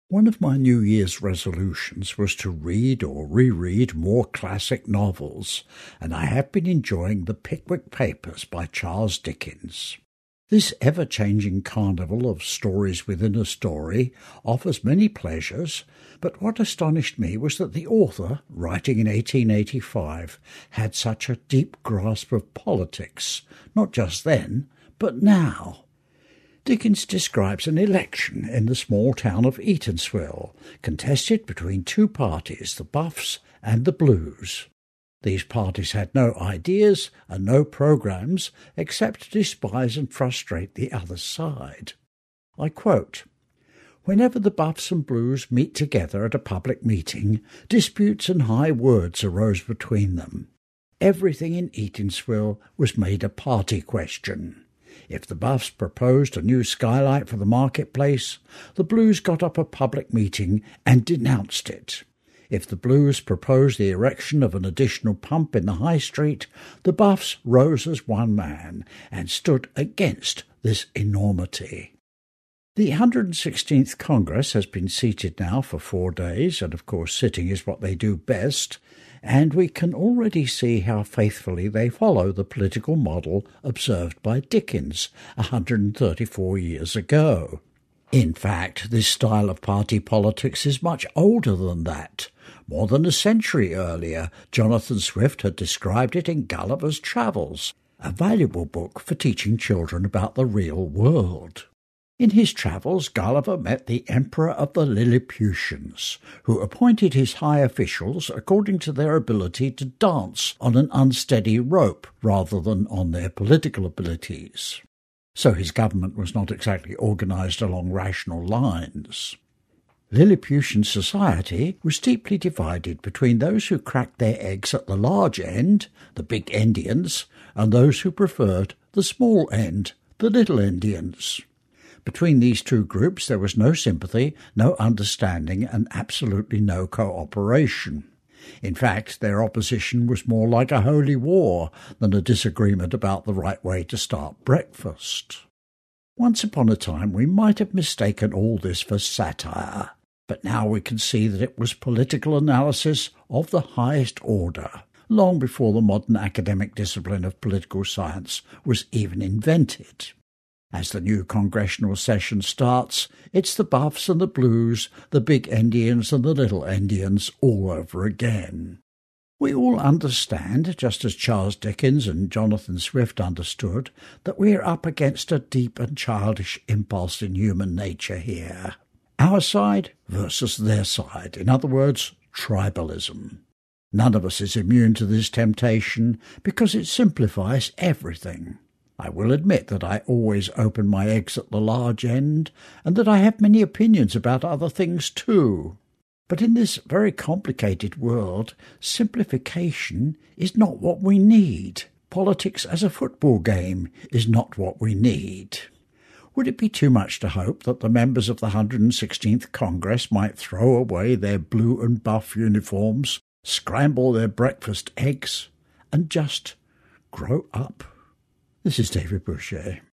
One of my New Year's resolutions was to read or reread more classic novels, and I have been enjoying The Pickwick Papers by Charles Dickens. This ever-changing carnival of stories within a story offers many pleasures, but what astonished me was that the author, writing in 1885, had such a deep grasp of politics, not just then, but now. Dickens describes an election in the small town of Eatanswill, contested between two parties, the Buffs and the Blues. These parties had no ideas and no programmes except to despise and frustrate the other side. I quote, "Whenever the Buffs and Blues meet together at a public meeting, disputes and high words arose between them. Everything in Eatanswill was made a party question. If the Buffs proposed a new skylight for the marketplace, the Blues got up a public meeting and denounced it. If the Blues proposed the erection of an additional pump in the High Street, the Buffs rose as one man and stood against this enormity." The 116th Congress has been seated now for 4 days, and of course sitting is what they do best, and we can already see how faithfully they follow the political model observed by Dickens 134 years ago. In fact, this style of party politics is much older than that. More than a century earlier, Jonathan Swift had described it in Gulliver's Travels, a valuable book for teaching children about the real world. In his travels, Gulliver met the Emperor of the Lilliputians, who appointed his high officials according to their ability to dance on an unsteady rope rather than on their political abilities. So his government was not exactly organised along rational lines. Lilliputian society was deeply divided between those who cracked their eggs at the large end, the big Endians, and those who preferred the small end, the little Endians. Between these two groups there was no sympathy, no understanding, and absolutely no cooperation. In fact, their opposition was more like a holy war than a disagreement about the right way to start breakfast. Once upon a time we might have mistaken all this for satire, but now we can see that it was political analysis of the highest order, long before the modern academic discipline of political science was even invented. As the new congressional session starts, it's the Buffs and the Blues, the big Endians and the little Endians all over again. We all understand, just as Charles Dickens and Jonathan Swift understood, that we're up against a deep and childish impulse in human nature here. Our side versus their side, in other words, tribalism. None of us is immune to this temptation because it simplifies everything. I will admit that I always open my eggs at the large end, and that I have many opinions about other things too. But in this very complicated world, simplification is not what we need. Politics as a football game is not what we need. Would it be too much to hope that the members of the 116th Congress might throw away their blue and buff uniforms, scramble their breakfast eggs, and just grow up? This is David Boucher.